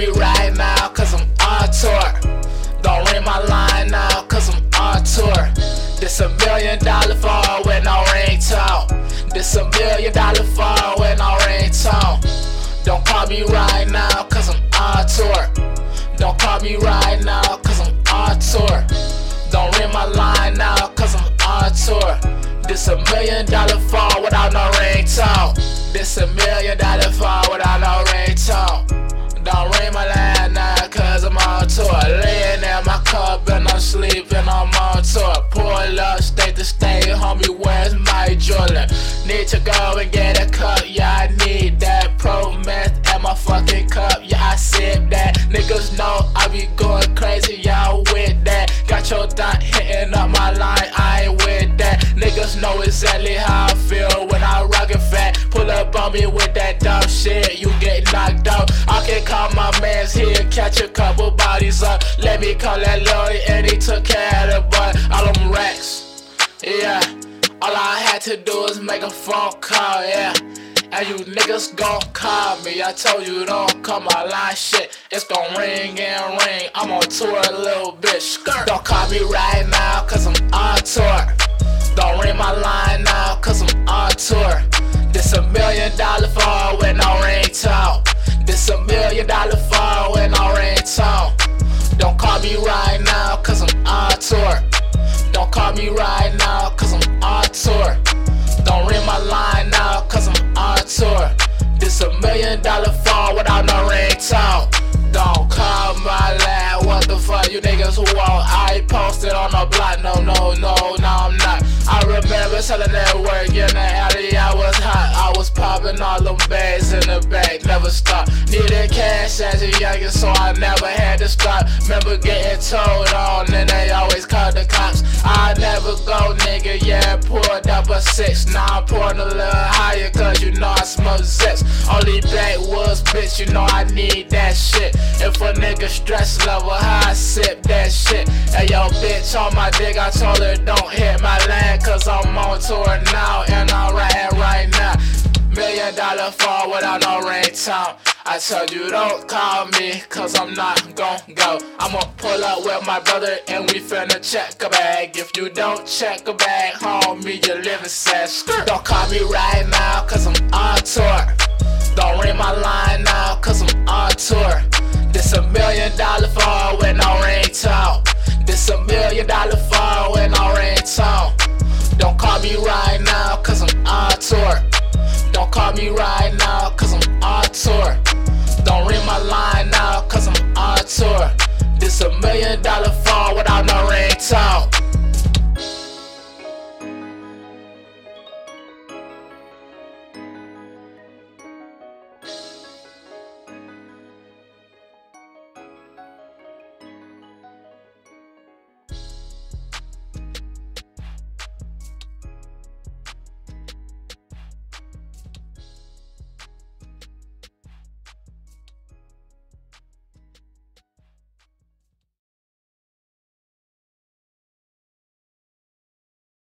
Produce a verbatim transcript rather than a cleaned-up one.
me right now, cause I'm on tour. Don't ring my line now, cause I'm on tour. This a million dollar phone with no ringtone. This a million dollar phone with no ringtone. Don't call me right now, cause I'm on tour. Don't call me right now, cause I'm on tour. Don't ring my line now, cause I'm on tour. This a million dollar phone without no ringtone. This a million dollar phone without no ringtone. Don't ring my line now, cause I'm on tour. Laying in my cup and I'm sleeping, I'm on tour. Pull up, state to state, homie, where's my Jordan? Need to go and get a cup, yeah, I need that. Pro meth at my fucking cup, yeah, I sip that. Niggas know I be going crazy, yeah, I'm with that. Got your dot hitting up my line, I ain't with that. Niggas know exactly how I feel when I rockin' fat. Pull up on me with that dumb shit, you get knocked out. I can call my mans here, catch a couple bodies up. Let me call that Lily and he took care of the boy. All them racks, yeah. All I had to do was make a phone call, yeah. And you niggas gon' call me. I told you don't call my line, shit. It's gon' ring and ring. I'm on tour a little bit. Skirt. Don't call me right now, cause I'm on tour. Don't ring my line now, cause I'm on tour. This a million dollar phone with no ringtone. This a million dollar phone with no ringtone. Don't call me right now, cause I'm on tour. Don't call me right now, cause I'm on tour. Don't ring my line now, cause I'm on tour. This a million dollar phone without no ringtone. Don't call my line, what the fuck you niggas who want? I ain't posted on the block, no, no, no, no, I'm not. I remember selling that work in the alley, I was hot. I was popping all them bags in the back, never stopped. Needed cash as a youngin', so I never had to stop. Remember getting told on, and they always called the cops. I never go, nigga, yeah, poured up a six. Now I'm pouring a little higher, cause you know I smoke zips. Only backwoods, bitch, you know I need that shit. If a nigga stress level high, I sip that shit. Hey yo, bitch on my dick, I told her don't hit my land, cause I'm on tour now and I'm riding right now. Million dollar phone without no ringtone. I told you don't call me, cause I'm not gon' go. I'ma pull up with my brother and we finna check a bag. If you don't check a bag, homie, you living sad. Don't call me right now, cause I'm on tour. Don't ring my line now, cause I'm on tour. This a